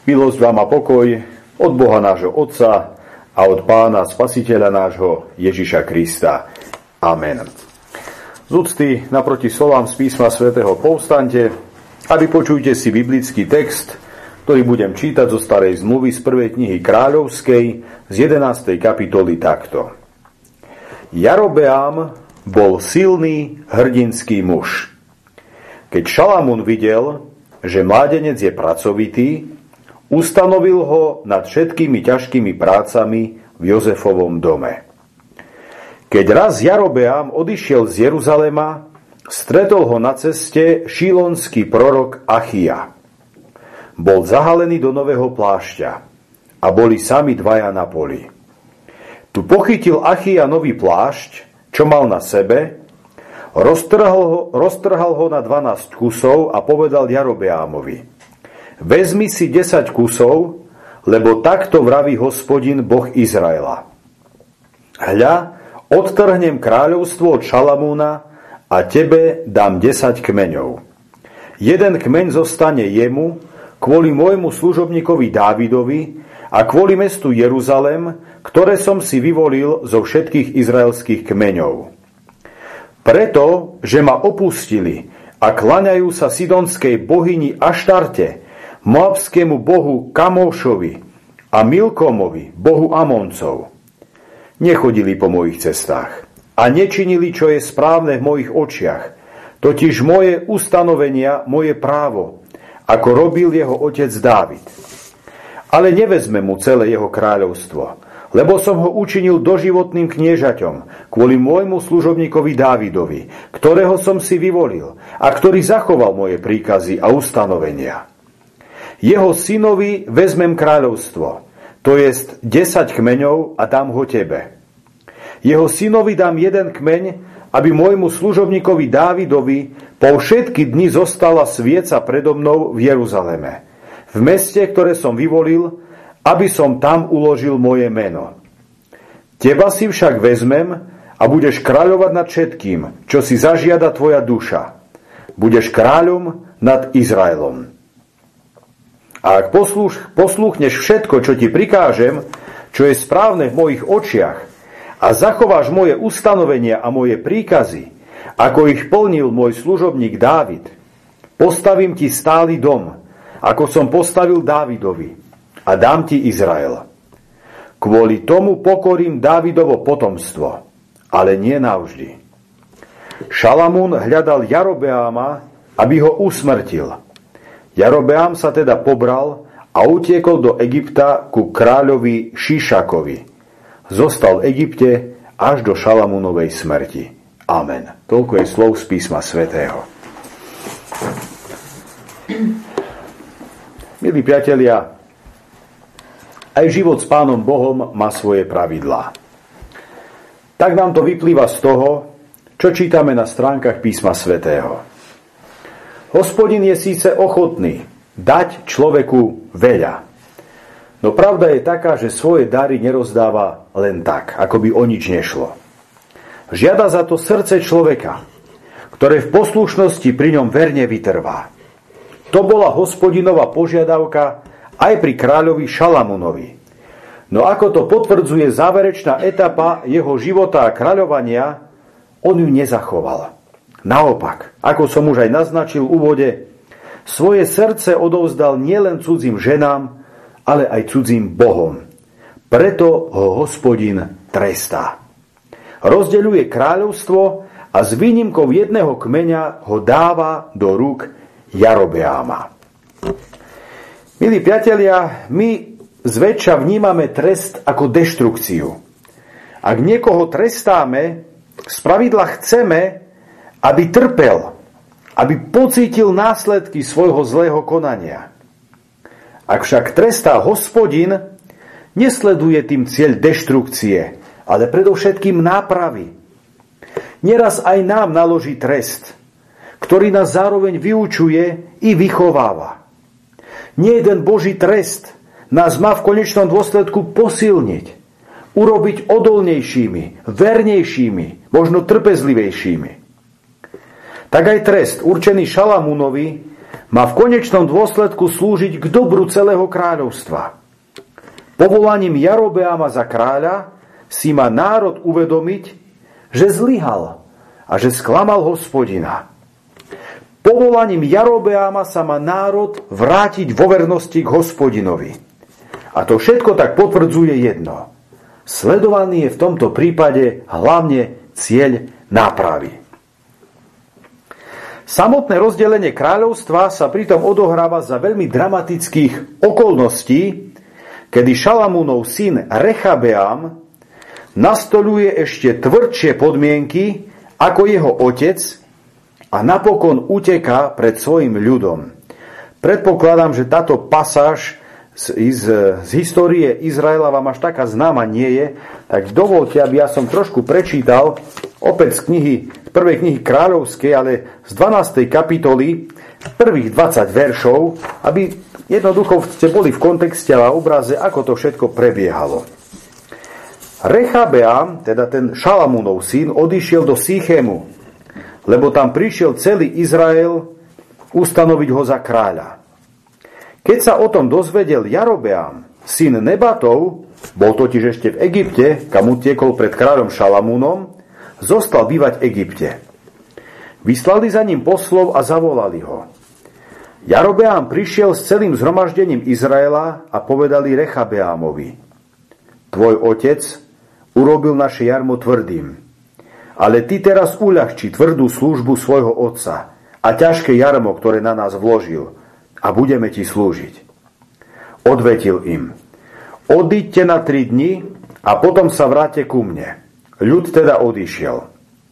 Milosť vám a pokoj od Boha nášho Otca a od Pána Spasiteľa nášho Ježiša Krista. Amen. Z úcty naproti slovám z písma svätého povstaňte a vypočujte si biblický text, ktorý budem čítať zo Starej zmluvy z 1. knihy Kráľovskej z 11. kapitoly takto. Jarobeám bol silný hrdinský muž. Keď Šalamún videl, že mládenec je pracovitý, ustanovil ho nad všetkými ťažkými prácami v Jozefovom dome. Keď raz Jarobeám odišiel z Jeruzalema, stretol ho na ceste šílonský prorok Achija. Bol zahalený do nového plášťa a boli sami dvaja na poli. Tu pochytil Achija nový plášť, čo mal na sebe, roztrhal ho na 12 kusov a povedal Jarobeámovi: Vezmi si 10 kusov, lebo takto vraví Hospodin, Boh Izraela. Hľa, odtrhnem kráľovstvo od Šalamúna a tebe dám 10 kmeňov. Jeden kmeň zostane jemu kvôli môjmu služobníkovi Dávidovi a kvôli mestu Jeruzalem, ktoré som si vyvolil zo všetkých izraelských kmeňov. Preto, že ma opustili a klaňajú sa sidonskej bohyni Aštarte, moabskému bohu Kamóšovi a Milkomovi, bohu Amoncov. Nechodili po mojich cestách a nečinili, čo je správne v mojich očiach, totiž moje ustanovenia, moje právo, ako robil jeho otec Dávid. Ale nevezme mu celé jeho kráľovstvo, lebo som ho učinil doživotným kniežaťom kvôli môjmu služobníkovi Dávidovi, ktorého som si vyvolil a ktorý zachoval moje príkazy a ustanovenia. Jeho synovi vezmem kráľovstvo, to jest 10 kmeňov a dám ho tebe. Jeho synovi dám jeden kmeň, aby môjmu služobníkovi Dávidovi po všetky dni zostala svieca predo mnou v Jeruzaleme, v meste, ktoré som vyvolil, aby som tam uložil moje meno. Teba si však vezmem a budeš kráľovať nad všetkým, čo si zažiada tvoja duša. Budeš kráľom nad Izraelom. A ak poslúchneš všetko, čo ti prikážem, čo je správne v mojich očiach, a zachováš moje ustanovenia a moje príkazy, ako ich plnil môj služobník Dávid, postavím ti stály dom, ako som postavil Dávidovi, a dám ti Izrael. Kvôli tomu pokorím Dávidovo potomstvo, ale nie navždy. Šalamún hľadal Jarobeáma, aby ho usmrtil. Jarobeám sa teda pobral a utiekol do Egypta ku kráľovi Šišakovi. Zostal v Egypte až do Šalamúnovej smrti. Amen. Toľko je slov z písma svätého. Milí priatelia, aj život s Pánom Bohom má svoje pravidlá. Tak nám to vyplýva z toho, čo čítame na stránkach písma svätého. Hospodin je síce ochotný dať človeku veľa, no pravda je taká, že svoje dary nerozdáva len tak, ako by o nič nešlo. Žiada za to srdce človeka, ktoré v poslušnosti pri ňom verne vytrvá. To bola Hospodinová požiadavka aj pri kráľovi Šalamúnovi. No ako to potvrdzuje záverečná etapa jeho života a kráľovania, on ju nezachoval. Naopak, ako som už aj naznačil v úvode, svoje srdce odovzdal nielen cudzím ženám, ale aj cudzím bohom. Preto ho Hospodin trestá. Rozdeľuje kráľovstvo a s výnimkou jedného kmeňa ho dáva do rúk Jarobeáma. Milí priatelia, my zväčša vnímame trest ako deštrukciu. Ak niekoho trestáme, spravidla chceme, aby trpel, aby pocítil následky svojho zlého konania. Ak však trestá Hospodin, nesleduje tým cieľ deštrukcie, ale predovšetkým nápravy. Neraz aj nám naloží trest, ktorý nás zároveň vyučuje i vychováva. Nie jeden Boží trest nás má v konečnom dôsledku posilniť, urobiť odolnejšími, vernejšími, možno trpezlivejšími. Tak aj trest určený Šalamúnovi má v konečnom dôsledku slúžiť k dobru celého kráľovstva. Povolaním Jarobeama za kráľa si má národ uvedomiť, že zlyhal a že sklamal Hospodina. Povolaním Jarobeama sa má národ vrátiť vo vernosti k Hospodinovi. A to všetko tak potvrdzuje jedno. Sledovaný je v tomto prípade hlavne cieľ nápravy. Samotné rozdelenie kráľovstva sa pritom odohráva za veľmi dramatických okolností, kedy Šalamúnov syn Rechabeam nastoľuje ešte tvrdšie podmienky ako jeho otec a napokon uteká pred svojim ľudom. Predpokladám, že táto pasáž z histórie Izraela vám až taká známa nie je, tak dovolte, aby ja som trošku prečítal opäť z prvej knihy kráľovskej, ale z 12. kapitoly prvých 20 veršov, aby jednoducho ste boli v kontexte a obraze, ako to všetko prebiehalo. Rechabeam, teda ten Šalamúnov syn, odišiel do Sichému, lebo tam prišiel celý Izrael ustanoviť ho za kráľa. Keď sa o tom dozvedel Jarobeam, syn Nebatov, bol totiž ešte v Egypte, kam utiekol pred kráľom Šalamúnom, zostal bývať v Egypte. Vyslali za ním poslov a zavolali ho. Jarobeam prišiel s celým zhromaždením Izraela a povedali Rechabeamovi: Tvoj otec urobil naše jarmo tvrdým, ale ty teraz uľahči tvrdú službu svojho otca a ťažké jarmo, ktoré na nás vložil, a budeme ti slúžiť. Odvetil im: Odíďte na 3 dni a potom sa vráte ku mne. Ľud teda odišiel.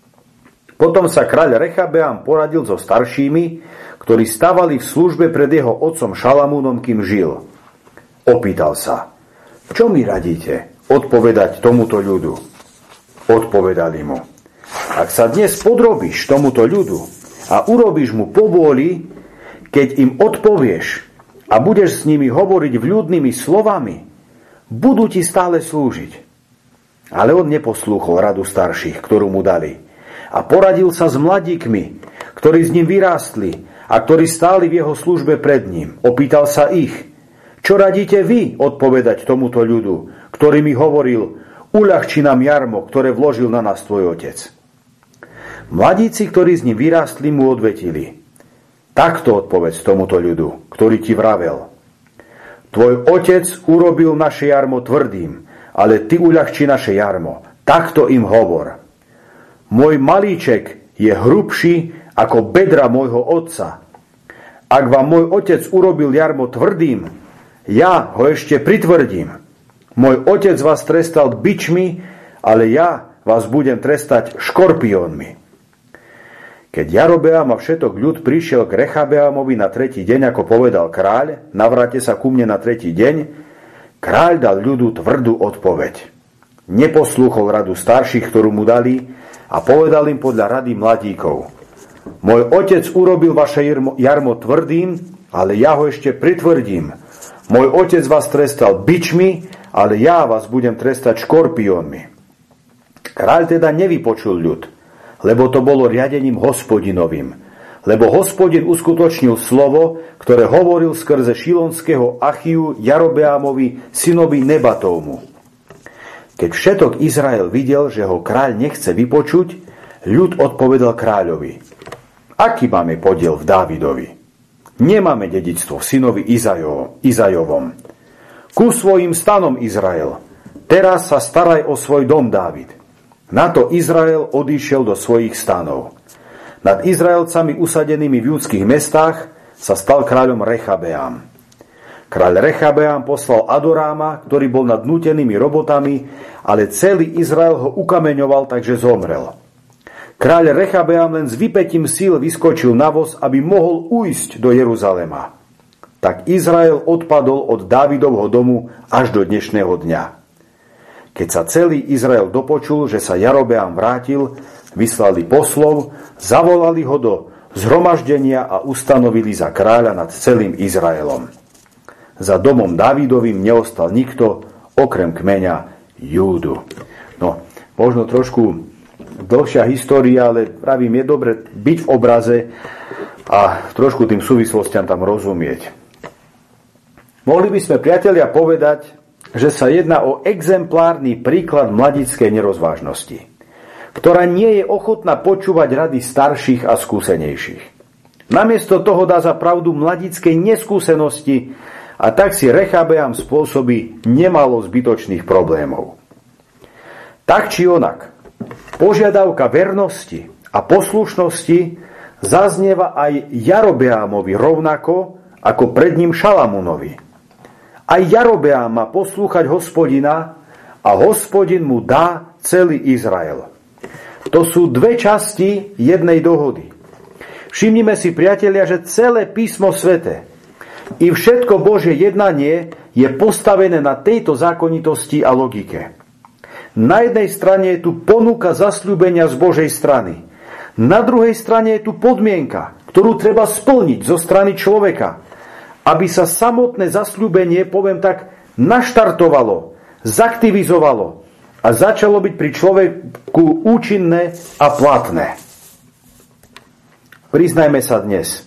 Potom sa kráľ Rechabeam poradil so staršími, ktorí stávali v službe pred jeho otcom Šalamúnom, kým žil. Opýtal sa: Čo mi radíte odpovedať tomuto ľudu? Odpovedali mu: Ak sa dnes podrobíš tomuto ľudu a urobíš mu povôli, keď im odpovieš a budeš s nimi hovoriť vľúdnymi slovami, budú ti stále slúžiť. Ale on neposlúchol radu starších, ktorú mu dali, a poradil sa s mladíkmi, ktorí s ním vyrástli a ktorí stáli v jeho službe pred ním. Opýtal sa ich: Čo radíte vy odpovedať tomuto ľudu, ktorý mi hovoril: Uľahči nám jarmo, ktoré vložil na nás tvoj otec? Mladíci, ktorí s ním vyrástli, mu odvetili: Takto odpovedz tomuto ľudu, ktorý ti vravel: Tvoj otec urobil naše jarmo tvrdým, ale ty uľahči naše jarmo. Takto im hovor: Môj malíček je hrubší ako bedra môjho otca. Ak vám môj otec urobil jarmo tvrdým, ja ho ešte pritvrdím. Môj otec vás trestal bičmi, ale ja vás budem trestať škorpiónmi. Keď Jarobeam a všetok ľud prišiel k Rechabeamovi na 3. deň, ako povedal kráľ: Navráte sa ku mne na 3. deň, kráľ dal ľudu tvrdú odpoveď. Neposlúchol radu starších, ktorú mu dali, a povedal im podľa rady mladíkov: Môj otec urobil vaše jarmo tvrdým, ale ja ho ešte pritvrdím. Môj otec vás trestal bičmi, ale ja vás budem trestať škorpiónmi. Kráľ teda nevypočul ľud, lebo to bolo riadením Hospodinovým. Lebo Hospodin uskutočnil slovo, ktoré hovoril skrze šilonského Achiu Jarobeamovi, synovi Nebatovmu. Keď všetok Izrael videl, že ho kráľ nechce vypočuť, ľud odpovedal kráľovi: Aký máme podiel v Dávidovi? Nemáme dedičstvo v synovi Izajovom. Ku svojim stanom, Izrael, teraz sa staraj o svoj dom, Dávid. Na to Izrael odišiel do svojich stanov. Nad Izraelcami usadenými v judských mestách sa stal kráľom Rechabeam. Kráľ Rechabeam poslal Adoráma, ktorý bol nad nútenými robotami, ale celý Izrael ho ukameňoval, takže zomrel. Kráľ Rechabeam len s vypätím síl vyskočil na voz, aby mohol ujsť do Jeruzalema. Tak Izrael odpadol od Dávidovho domu až do dnešného dňa. Keď sa celý Izrael dopočul, že sa Jarobeam vrátil, vyslali poslov, zavolali ho do zhromaždenia a ustanovili za kráľa nad celým Izraelom. Za domom Dávidovým neostal nikto, okrem kmeňa Júdu. No, možno trošku dlhšia história, ale pravím, je dobre byť v obraze a trošku tým súvislostiam tam rozumieť. Mohli by sme, priatelia, povedať, že sa jedná o exemplárny príklad mladickej nerozvážnosti, ktorá nie je ochotná počúvať rady starších a skúsenejších. Namiesto toho dá za pravdu mladickej neskúsenosti a tak si Rechabeam spôsobí nemalo zbytočných problémov. Tak či onak, požiadavka vernosti a poslušnosti zaznieva aj Jarobeamovi rovnako ako pred ním Šalamúnovi. Aj Jarobeam má poslúchať Hospodina a Hospodin mu dá celý Izrael. To sú dve časti jednej dohody. Všimnime si, priatelia, že celé písmo sväté i všetko Božie jednanie je postavené na tejto zákonitosti a logike. Na jednej strane je tu ponuka zasľúbenia z Božej strany. Na druhej strane je tu podmienka, ktorú treba splniť zo strany človeka, aby sa samotné zasľúbenie, poviem tak, naštartovalo, zaktivizovalo a začalo byť pri človeku účinné a platné. Priznajme sa dnes.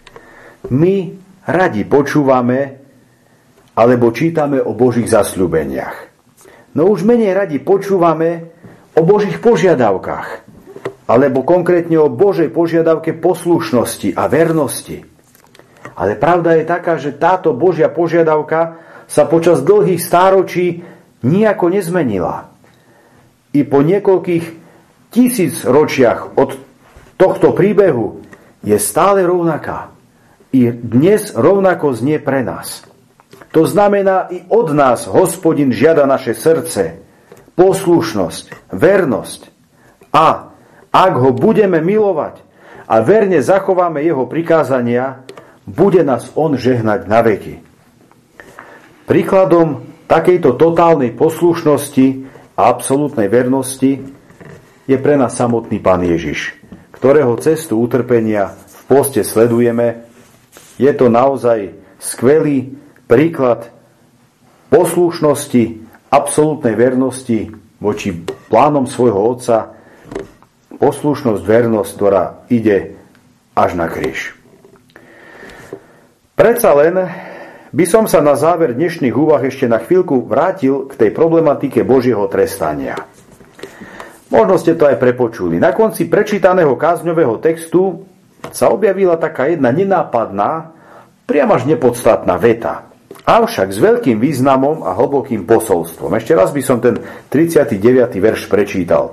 My radi počúvame alebo čítame o Božích zasľúbeniach. No už menej radi počúvame o Božích požiadavkách alebo konkrétne o Božej požiadavke poslušnosti a vernosti. Ale pravda je taká, že táto Božia požiadavka sa počas dlhých stáročí nijako nezmenila. I po niekoľkých 1000 ročiach od tohto príbehu je stále rovnaká. I dnes rovnako znie pre nás. To znamená, i od nás Hospodin žiada naše srdce, poslušnosť, vernosť. A ak ho budeme milovať a verne zachováme jeho prikázania, bude nás on žehnať na veky. Príkladom takejto totálnej poslušnosti a absolútnej vernosti je pre nás samotný Pán Ježiš, ktorého cestu utrpenia v poste sledujeme. Je to naozaj skvelý príklad poslušnosti, absolútnej vernosti voči plánom svojho Otca, poslušnosť, vernosť, ktorá ide až na kríž. Predsa len by som sa na záver dnešných úvah ešte na chvíľku vrátil k tej problematike Božieho trestania. Možno ste to aj prepočuli. Na konci prečítaného kázňového textu sa objavila taká jedna nenápadná, priam až nepodstatná veta. Avšak s veľkým významom a hlbokým posolstvom. Ešte raz by som ten 39. verš prečítal.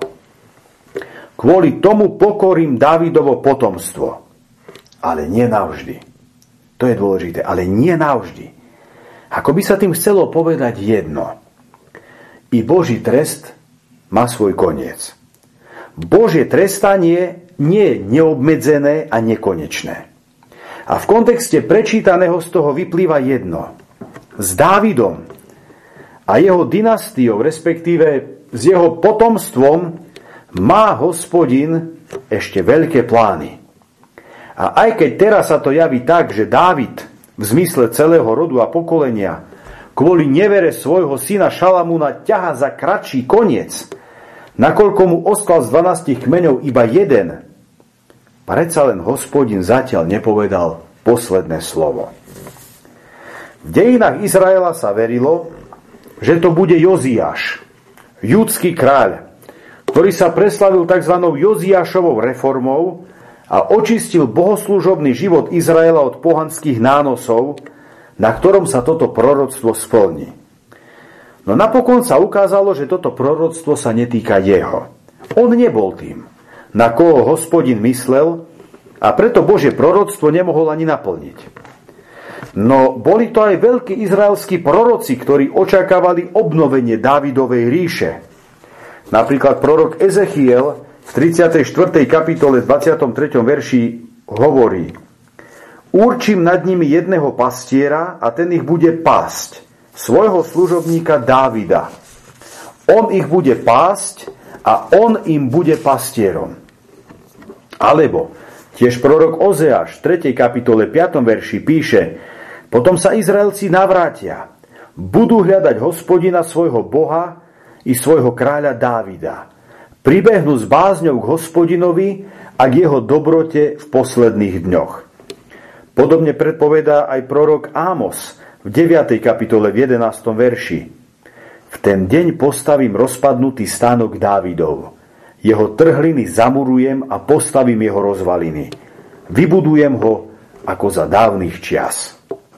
Kvôli tomu pokorím Dávidovo potomstvo, ale nie navždy. To je dôležité, ale nie navždy. Ako by sa tým chcelo povedať jedno. I Boží trest má svoj koniec. Božie trestanie nie je neobmedzené a nekonečné. A v kontexte prečítaného z toho vyplýva jedno. S Dávidom a jeho dynastiou, respektíve s jeho potomstvom, má Hospodin ešte veľké plány. A aj keď teraz sa to javí tak, že Dávid v zmysle celého rodu a pokolenia kvôli nevere svojho syna Šalamúna ťaha za kratší koniec, nakoľko mu ostal z 12 kmeňov iba jeden, predsa len Hospodin zatiaľ nepovedal posledné slovo. V dejinách Izraela sa verilo, že to bude Joziáš, judský kráľ, ktorý sa preslavil tzv. Joziášovou reformou a očistil bohoslúžobný život Izraela od pohanských nánosov, na ktorom sa toto proroctvo splní. No napokon sa ukázalo, že toto proroctvo sa netýka jeho. On nebol tým, na koho Hospodin myslel, a preto Božie proroctvo nemohol ani naplniť. No boli to aj veľkí izraelskí proroci, ktorí očakávali obnovenie Dávidovej ríše. Napríklad prorok Ezechiel v 34. kapitole 23. verši hovorí: Určím nad nimi jedného pastiera a ten ich bude pásť, svojho služobníka Dávida. On ich bude pásť a on im bude pastierom. Alebo tiež prorok Ozeáš v 3. kapitole 5. verši píše: Potom sa Izraelci navrátia, budú hľadať Hospodina svojho Boha i svojho kráľa Dávida. pribehnú s bázňou k Hospodinovi a k jeho dobrote v posledných dňoch. Podobne predpovedá aj prorok Ámos v 9. kapitole v 11. verši. V ten deň postavím rozpadnutý stánok Dávidov. Jeho trhliny zamurujem a postavím jeho rozvaliny. Vybudujem ho ako za dávnych čias.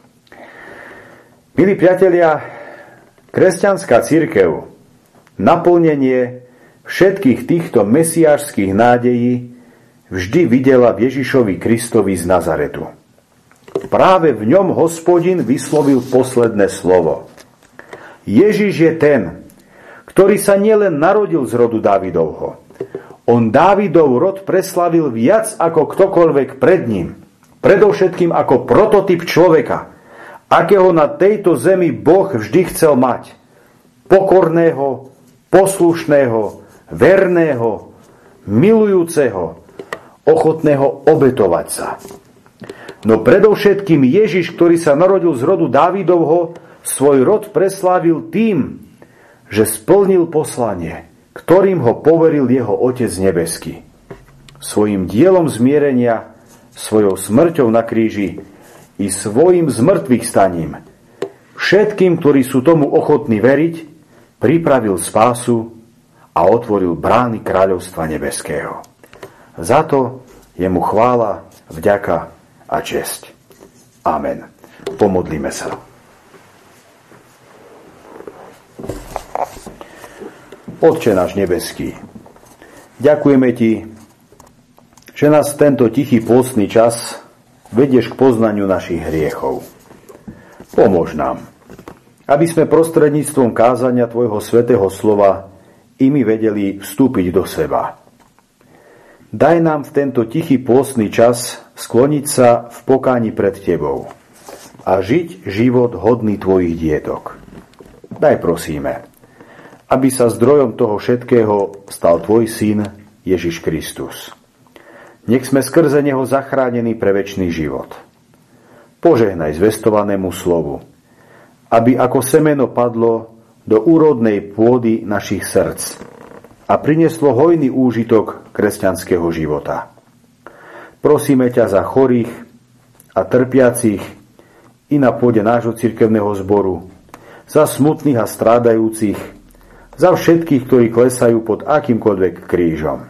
Milí priatelia, kresťanská cirkev, naplnenie všetkých týchto mesiášskych nádejí vždy videla v Ježišovi Kristovi z Nazaretu. Práve v ňom Hospodin vyslovil posledné slovo. Ježiš je ten, ktorý sa nielen narodil z rodu Dávidovho. On Dávidov rod preslavil viac ako ktokoľvek pred ním. Predovšetkým ako prototyp človeka, akého na tejto zemi Boh vždy chcel mať. Pokorného, poslušného, verného, milujúceho, ochotného obetovať sa. No predovšetkým Ježiš, ktorý sa narodil z rodu Dávidovho, svoj rod preslávil tým, že splnil poslanie, ktorým ho poveril jeho Otec nebeský. Svojím dielom zmierenia, svojou smrťou na kríži i svojim zmrtvých staním všetkým, ktorí sú tomu ochotní veriť, pripravil spásu a otvoril brány kráľovstva nebeského. Za to je mu chvála, vďaka a česť. Amen. Pomodlíme sa. Otče náš nebeský, ďakujeme Ti, že nás tento tichý pôstny čas vedieš k poznaniu našich hriechov. Pomôž nám, aby sme prostredníctvom kázania Tvojho svätého slova i my vedeli vstúpiť do seba. Daj nám v tento tichý pôstny čas skloniť sa v pokáni pred Tebou a žiť život hodný Tvojich dietok. Daj prosíme, aby sa zdrojom toho všetkého stal Tvoj Syn Ježiš Kristus. Nech sme skrze Neho zachránení pre večný život. Požehnaj zvestovanému slovu, aby ako semeno padlo do úrodnej pôdy našich srdc a prinieslo hojný úžitok kresťanského života. Prosíme ťa za chorých a trpiacich i na pôde nášho cirkevného zboru, za smutných a strádajúcich, za všetkých, ktorí klesajú pod akýmkoľvek krížom.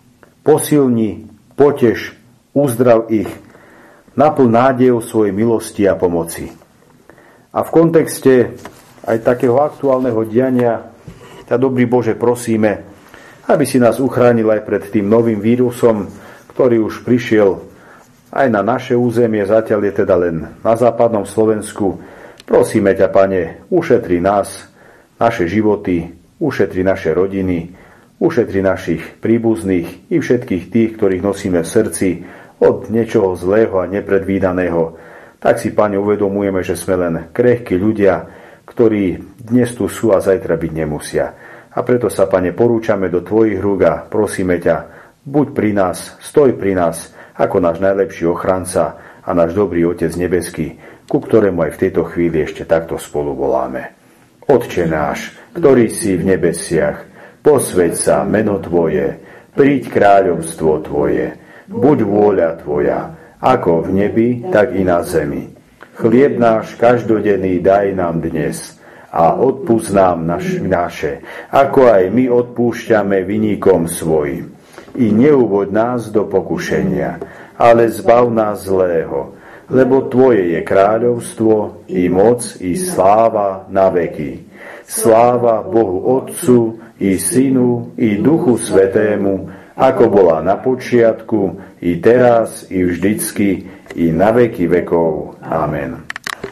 Posilni, poteš, uzdrav ich, naplň nádejou svojej milosti a pomoci. A v kontexte aj takého aktuálneho diania ťa, dobrý Bože, prosíme, aby si nás uchránil aj pred tým novým vírusom, ktorý už prišiel aj na naše územie, zatiaľ je teda len na západnom Slovensku. Prosíme ťa, Pane, ušetri nás, naše životy, ušetri naše rodiny, ušetri našich príbuzných i všetkých tých, ktorých nosíme v srdci od niečoho zlého a nepredvídaného. Tak si, Pane, uvedomujeme, že sme len krehkí ľudia, ktorí dnes tu sú a zajtra byť nemusia. A preto sa, Pane, porúčame do Tvojich rúk a prosíme ťa, buď pri nás, stoj pri nás, ako náš najlepší ochranca a náš dobrý Otec nebeský, ku ktorému aj v tejto chvíli ešte takto spolu voláme. Otče náš, ktorý si v nebesiach, posväť sa meno Tvoje, príď kráľovstvo Tvoje, buď vôľa Tvoja, ako v nebi, tak i na zemi. Chlieb náš každodenný daj nám dnes a odpusť nám naše, ako aj my odpúšťame viníkom svojim. I neuvoď nás do pokušenia, ale zbav nás zlého, lebo Tvoje je kráľovstvo, i moc, i sláva na veky. Sláva Bohu Otcu, i Synu, i Duchu Svätému, ako bola na počiatku, i teraz, i vždycky, i na veky vekov. Amen.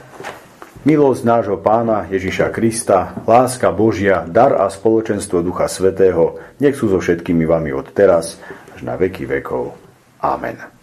Milosť nášho Pána Ježiša Krista, láska Božia, dar a spoločenstvo Ducha Svätého nech sú so všetkými vami od teraz až na veky vekov. Amen.